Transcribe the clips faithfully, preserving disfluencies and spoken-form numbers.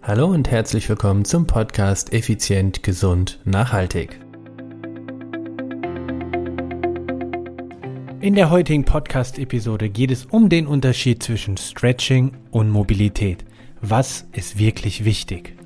Hallo und herzlich willkommen zum Podcast Effizient, Gesund, Nachhaltig. In der heutigen Podcast-Episode geht es um den Unterschied zwischen Stretching und Mobilität. Was ist wirklich wichtig?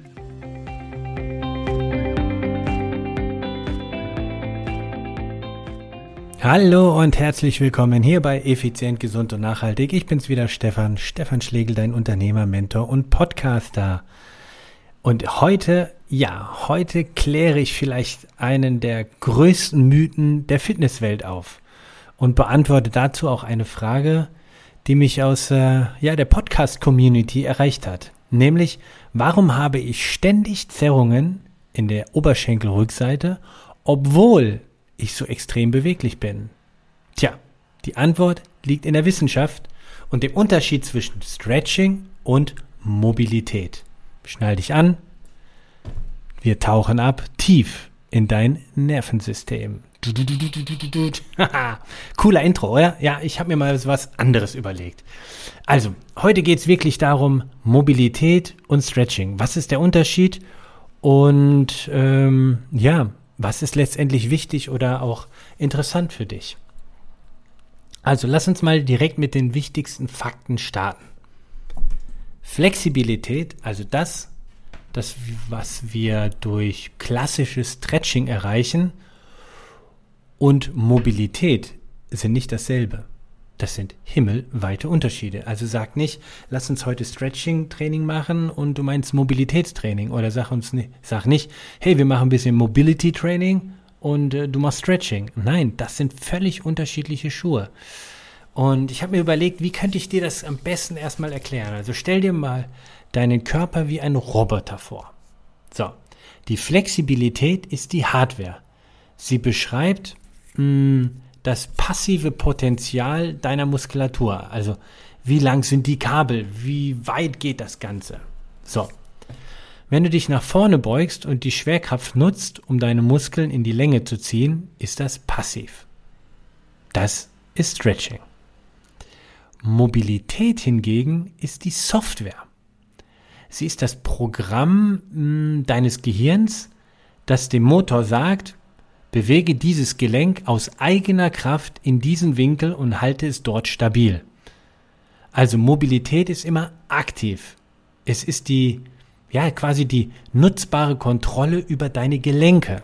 Hallo und herzlich willkommen hier bei Effizient, Gesund und Nachhaltig. Ich bin's wieder, Stefan, Stefan Schlegel, dein Unternehmer, Mentor und Podcaster. Und heute, ja, heute kläre ich vielleicht einen der größten Mythen der Fitnesswelt auf und beantworte dazu auch eine Frage, die mich aus äh, ja, der Podcast-Community erreicht hat. Nämlich, warum habe ich ständig Zerrungen in der Oberschenkelrückseite, obwohl ich so extrem beweglich bin? Tja, die Antwort liegt in der Wissenschaft und dem Unterschied zwischen Stretching und Mobilität. Schnall dich an, wir tauchen ab tief in dein Nervensystem. Cooler Intro, oder? Ja, ich habe mir mal was anderes überlegt. Also, heute geht es wirklich darum, Mobilität und Stretching. Was ist der Unterschied? Und ähm, ja, was ist letztendlich wichtig oder auch interessant für dich? Also, lass uns mal direkt mit den wichtigsten Fakten starten. Flexibilität, also das, das, was wir durch klassisches Stretching erreichen, und Mobilität sind nicht dasselbe. Das sind himmelweite Unterschiede. Also sag nicht, lass uns heute Stretching-Training machen und du meinst Mobilitätstraining. Oder sag uns nicht, sag nicht, hey, wir machen ein bisschen Mobility-Training und äh, du machst Stretching. Nein, das sind völlig unterschiedliche Schuhe. Und ich habe mir überlegt, wie könnte ich dir das am besten erstmal erklären? Also stell dir mal deinen Körper wie einen Roboter vor. So, die Flexibilität ist die Hardware. Sie beschreibt mh, das passive Potenzial deiner Muskulatur. Also wie lang sind die Kabel? Wie weit geht das Ganze? So, wenn du dich nach vorne beugst und die Schwerkraft nutzt, um deine Muskeln in die Länge zu ziehen, ist das passiv. Das ist Stretching. Mobilität hingegen ist die Software. Sie ist das Programm mh, deines Gehirns, das dem Motor sagt, bewege dieses Gelenk aus eigener Kraft in diesen Winkel und halte es dort stabil. Also Mobilität ist immer aktiv. Es ist die, ja, quasi die nutzbare Kontrolle über deine Gelenke.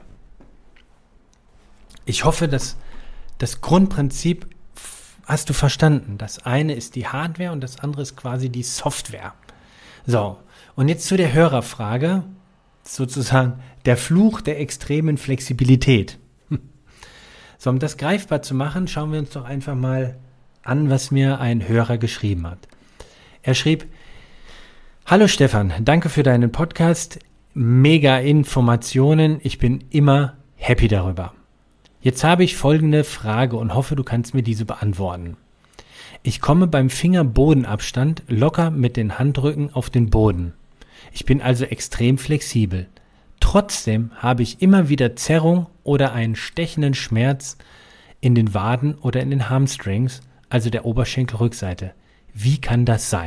Ich hoffe, dass das Grundprinzip hast du verstanden. Das eine ist die Hardware und das andere ist quasi die Software. So, und jetzt zu der Hörerfrage, sozusagen der Fluch der extremen Flexibilität. So, um das greifbar zu machen, schauen wir uns doch einfach mal an, was mir ein Hörer geschrieben hat. Er schrieb: Hallo Stefan, danke für deinen Podcast, mega Informationen, ich bin immer happy darüber. Jetzt habe ich folgende Frage und hoffe, du kannst mir diese beantworten. Ich komme beim Fingerbodenabstand locker mit den Handrücken auf den Boden. Ich bin also extrem flexibel. Trotzdem habe ich immer wieder Zerrung oder einen stechenden Schmerz in den Waden oder in den Hamstrings, also der Oberschenkelrückseite. Wie kann das sein?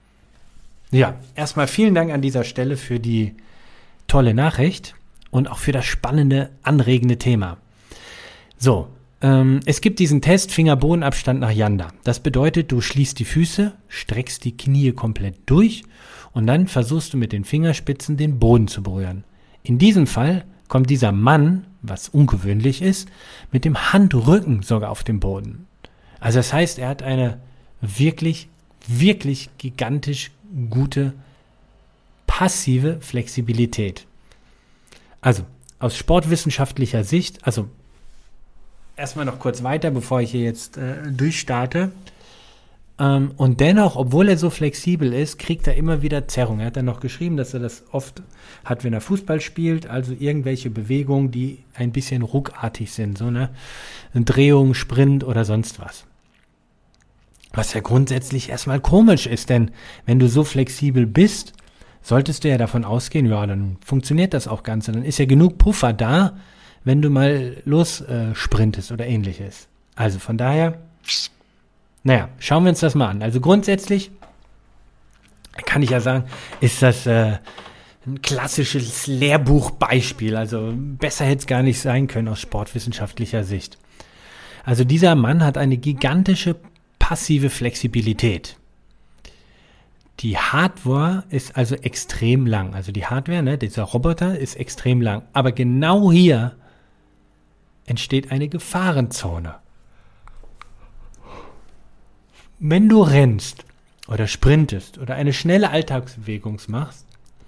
Ja, erstmal vielen Dank an dieser Stelle für die tolle Nachricht und auch für das spannende, anregende Thema. So, ähm, es gibt diesen Test Fingerbodenabstand nach Yanda. Das bedeutet, du schließt die Füße, streckst die Knie komplett durch und dann versuchst du mit den Fingerspitzen den Boden zu berühren. In diesem Fall kommt dieser Mann, was ungewöhnlich ist, mit dem Handrücken sogar auf den Boden. Also das heißt, er hat eine wirklich, wirklich gigantisch gute passive Flexibilität. Also aus sportwissenschaftlicher Sicht, also erstmal noch kurz weiter, bevor ich hier jetzt äh, durchstarte. Ähm, und dennoch, obwohl er so flexibel ist, kriegt er immer wieder Zerrung. Er hat dann noch geschrieben, dass er das oft hat, wenn er Fußball spielt, also irgendwelche Bewegungen, die ein bisschen ruckartig sind, so eine Drehung, Sprint oder sonst was. Was ja grundsätzlich erstmal komisch ist, denn wenn du so flexibel bist, solltest du ja davon ausgehen, ja, dann funktioniert das auch Ganze. Dann ist ja genug Puffer da, wenn du mal los äh, sprintest oder ähnliches. Also von daher, naja, schauen wir uns das mal an. Also grundsätzlich kann ich ja sagen, ist das äh, ein klassisches Lehrbuchbeispiel. Also besser hätte es gar nicht sein können aus sportwissenschaftlicher Sicht. Also dieser Mann hat eine gigantische passive Flexibilität. Die Hardware ist also extrem lang. Also die Hardware, ne, dieser Roboter ist extrem lang. Aber genau hier entsteht eine Gefahrenzone. Wenn du rennst oder sprintest oder eine schnelle Alltagsbewegung machst,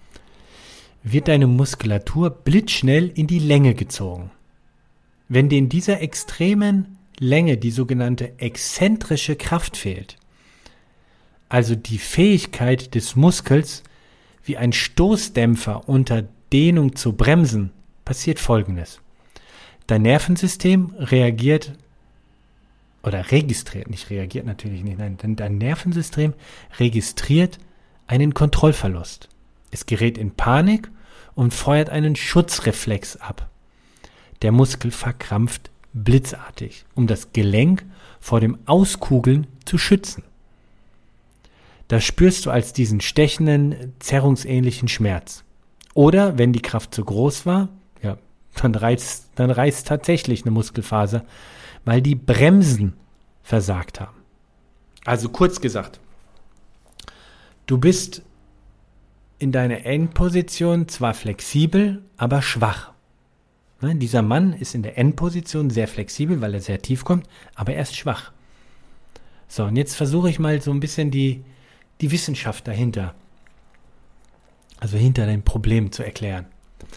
wird deine Muskulatur blitzschnell in die Länge gezogen. Wenn dir in dieser extremen Länge die sogenannte exzentrische Kraft fehlt, also die Fähigkeit des Muskels, wie ein Stoßdämpfer unter Dehnung zu bremsen, passiert Folgendes. Dein Nervensystem reagiert oder registriert, nicht reagiert natürlich nicht, nein, denn dein Nervensystem registriert einen Kontrollverlust. Es gerät in Panik und feuert einen Schutzreflex ab. Der Muskel verkrampft blitzartig, um das Gelenk vor dem Auskugeln zu schützen. Das spürst du als diesen stechenden, zerrungsähnlichen Schmerz. Oder, wenn die Kraft zu groß war, ja, dann reißt, dann reißt tatsächlich eine Muskelfaser, weil die Bremsen versagt haben. Also kurz gesagt, du bist in deiner Endposition zwar flexibel, aber schwach. Ne, dieser Mann ist in der Endposition sehr flexibel, weil er sehr tief kommt, aber er ist schwach. So, und jetzt versuche ich mal so ein bisschen die, die Wissenschaft dahinter, also hinter dem Problem zu erklären.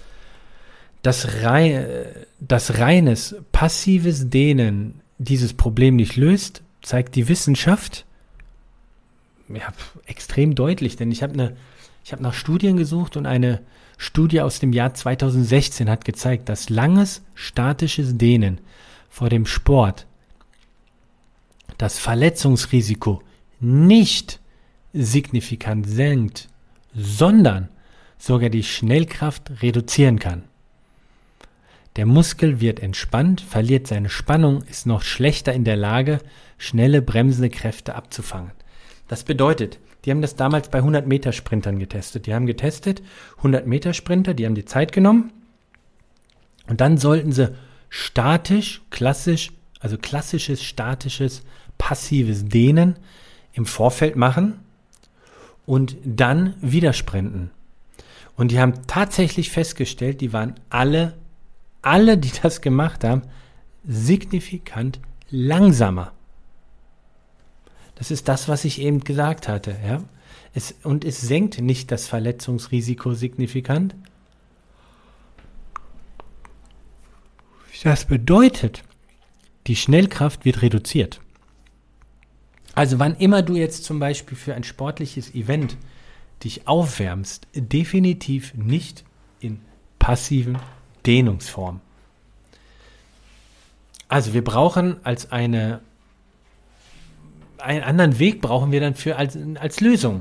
Das, rei- das reines passives Dehnen dieses Problem nicht löst, zeigt die Wissenschaft ja, extrem deutlich, denn ich habe eine, ich habe nach Studien gesucht und eine Studie aus dem Jahr zweitausendsechzehn hat gezeigt, dass langes statisches Dehnen vor dem Sport das Verletzungsrisiko nicht signifikant senkt, sondern sogar die Schnellkraft reduzieren kann. Der Muskel wird entspannt, verliert seine Spannung, ist noch schlechter in der Lage, schnelle bremsende Kräfte abzufangen. Das bedeutet, die haben das damals bei hundert-Meter-Sprintern getestet. Die haben getestet, hundert-Meter-Sprinter, die haben die Zeit genommen und dann sollten sie statisch, klassisch, also klassisches, statisches, passives Dehnen im Vorfeld machen und dann wieder sprinten. Und die haben tatsächlich festgestellt, die waren alle, alle, die das gemacht haben, signifikant langsamer. Das ist das, was ich eben gesagt hatte. Ja? Es, und es senkt nicht das Verletzungsrisiko signifikant. Das bedeutet, die Schnellkraft wird reduziert. Also wann immer du jetzt zum Beispiel für ein sportliches Event dich aufwärmst, definitiv nicht in passiven Dehnungsform. Also wir brauchen als eine einen anderen Weg brauchen wir dann für als, als Lösung.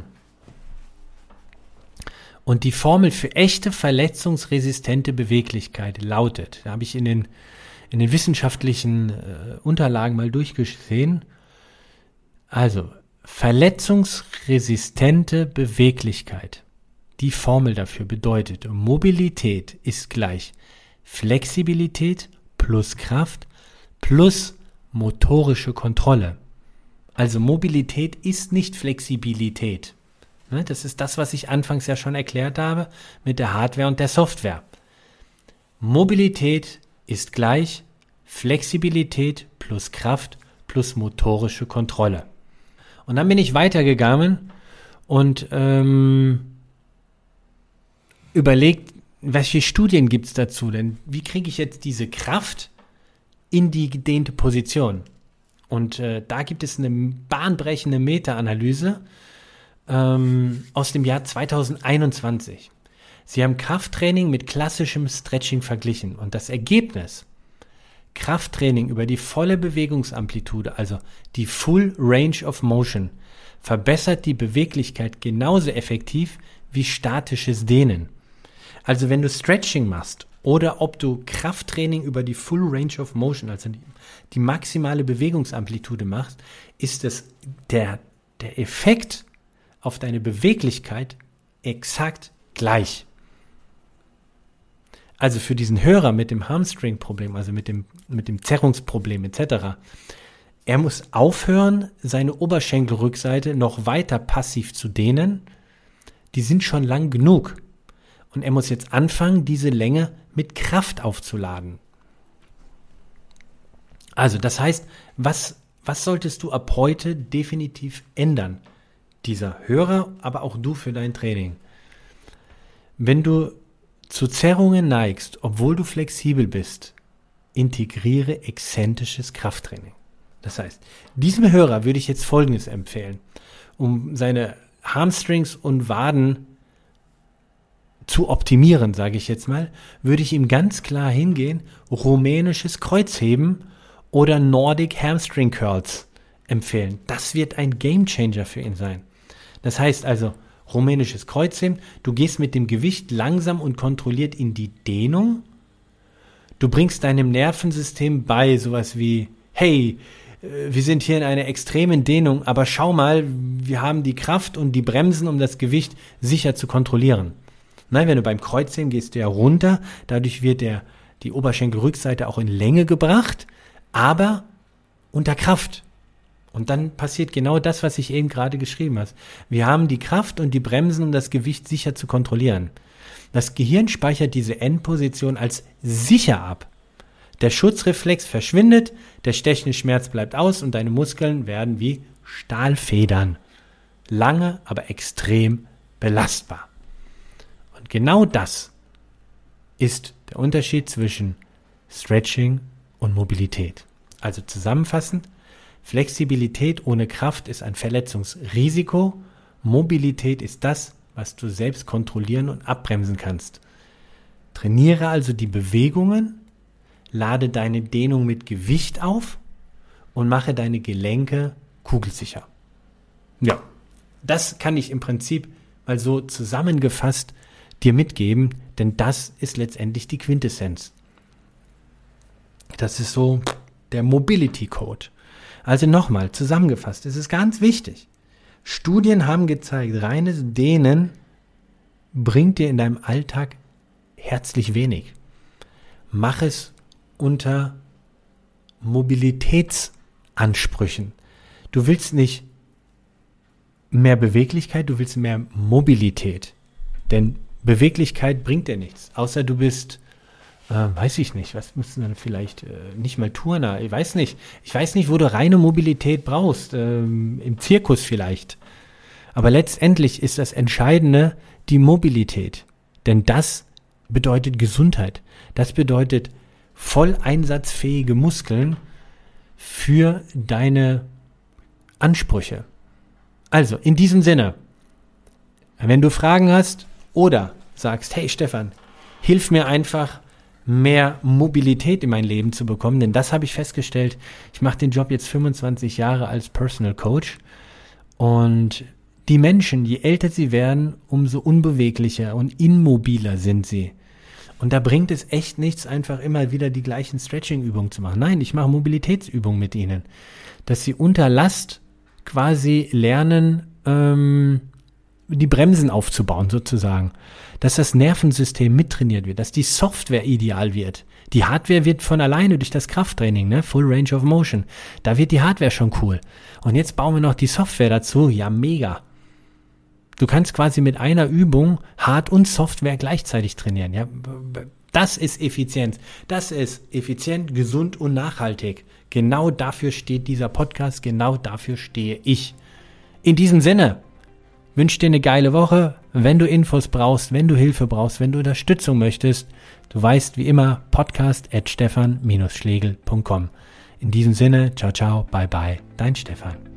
Und die Formel für echte verletzungsresistente Beweglichkeit lautet, da habe ich in den, in den wissenschaftlichen äh, Unterlagen mal durchgesehen, also verletzungsresistente Beweglichkeit. Die Formel dafür bedeutet, Mobilität ist gleich Flexibilität plus Kraft plus motorische Kontrolle. Also Mobilität ist nicht Flexibilität. Das ist das, was ich anfangs ja schon erklärt habe mit der Hardware und der Software. Mobilität ist gleich Flexibilität plus Kraft plus motorische Kontrolle. Und dann bin ich weitergegangen und ähm, überlegt, welche Studien gibt es dazu? Denn wie kriege ich jetzt diese Kraft in die gedehnte Position? Und äh, da gibt es eine bahnbrechende Meta-Analyse ähm, aus dem Jahr zweitausendeinundzwanzig. Sie haben Krafttraining mit klassischem Stretching verglichen. Und das Ergebnis, Krafttraining über die volle Bewegungsamplitude, also die Full Range of Motion, verbessert die Beweglichkeit genauso effektiv wie statisches Dehnen. Also wenn du Stretching machst oder ob du Krafttraining über die Full Range of Motion, also die, die maximale Bewegungsamplitude machst, ist es der, der Effekt auf deine Beweglichkeit exakt gleich. Also für diesen Hörer mit dem Hamstring-Problem, also mit dem, mit dem Zerrungsproblem et cetera, er muss aufhören, seine Oberschenkelrückseite noch weiter passiv zu dehnen. Die sind schon lang genug. Und er muss jetzt anfangen, diese Länge mit Kraft aufzuladen. Also das heißt, was, was solltest du ab heute definitiv ändern? Dieser Hörer, aber auch du für dein Training. Wenn du zu Zerrungen neigst, obwohl du flexibel bist, integriere exzentrisches Krafttraining. Das heißt, diesem Hörer würde ich jetzt Folgendes empfehlen, um seine Hamstrings und Waden zu optimieren, sage ich jetzt mal, würde ich ihm ganz klar hingehen, rumänisches Kreuzheben oder Nordic Hamstring Curls empfehlen. Das wird ein Gamechanger für ihn sein. Das heißt also, rumänisches Kreuzheben, du gehst mit dem Gewicht langsam und kontrolliert in die Dehnung. Du bringst deinem Nervensystem bei sowas wie, hey, wir sind hier in einer extremen Dehnung, aber schau mal, wir haben die Kraft und die Bremsen, um das Gewicht sicher zu kontrollieren. Nein, wenn du beim Kreuzheben gehst du ja runter, dadurch wird der, die Oberschenkelrückseite auch in Länge gebracht, aber unter Kraft. Und dann passiert genau das, was ich eben gerade geschrieben habe. Wir haben die Kraft und die Bremsen, um das Gewicht sicher zu kontrollieren. Das Gehirn speichert diese Endposition als sicher ab. Der Schutzreflex verschwindet, der stechende Schmerz bleibt aus und deine Muskeln werden wie Stahlfedern. Lange, aber extrem belastbar. Und genau das ist der Unterschied zwischen Stretching und Mobilität. Also zusammenfassend, Flexibilität ohne Kraft ist ein Verletzungsrisiko. Mobilität ist das, was du selbst kontrollieren und abbremsen kannst. Trainiere also die Bewegungen, lade deine Dehnung mit Gewicht auf und mache deine Gelenke kugelsicher. Ja, das kann ich im Prinzip mal so zusammengefasst dir mitgeben, denn das ist letztendlich die Quintessenz. Das ist so der Mobility Code. Also nochmal zusammengefasst, es ist ganz wichtig. Studien haben gezeigt, reines Dehnen bringt dir in deinem Alltag herzlich wenig. Mach es unter Mobilitätsansprüchen. Du willst nicht mehr Beweglichkeit, du willst mehr Mobilität. Denn Beweglichkeit bringt dir nichts, außer du bist, äh, weiß ich nicht, was müssen dann vielleicht, äh, nicht mal Turner, ich weiß nicht. Ich weiß nicht, wo du reine Mobilität brauchst, ähm, im Zirkus vielleicht. Aber letztendlich ist das Entscheidende die Mobilität. Denn das bedeutet Gesundheit. Das bedeutet voll einsatzfähige Muskeln für deine Ansprüche. Also, in diesem Sinne, wenn du Fragen hast oder sagst, hey Stefan, hilf mir einfach, mehr Mobilität in mein Leben zu bekommen, denn das habe ich festgestellt. Ich mache den Job jetzt fünfundzwanzig Jahre als Personal Coach und die Menschen, je älter sie werden, umso unbeweglicher und immobiler sind sie. Und da bringt es echt nichts, einfach immer wieder die gleichen Stretching-Übungen zu machen. Nein, ich mache Mobilitätsübungen mit ihnen, dass sie unter Last quasi lernen, ähm, die Bremsen aufzubauen sozusagen, dass das Nervensystem mittrainiert wird, dass die Software ideal wird. Die Hardware wird von alleine durch das Krafttraining, ne, Full Range of Motion, da wird die Hardware schon cool. Und jetzt bauen wir noch die Software dazu, ja mega. Du kannst quasi mit einer Übung Hard- und Software gleichzeitig trainieren. Ja, das ist Effizienz. Das ist effizient, gesund und nachhaltig. Genau dafür steht dieser Podcast, genau dafür stehe ich. In diesem Sinne, wünsche dir eine geile Woche. Wenn du Infos brauchst, wenn du Hilfe brauchst, wenn du Unterstützung möchtest, du weißt wie immer, podcast at stefan Bindestrich schlegel punkt com. In diesem Sinne, ciao, ciao, bye, bye, dein Stefan.